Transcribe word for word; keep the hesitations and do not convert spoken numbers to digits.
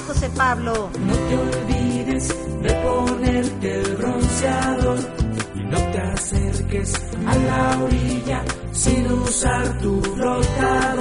José Pablo. No te olvides de ponerte el bronceador y no te acerques a la orilla sin usar tu flotador.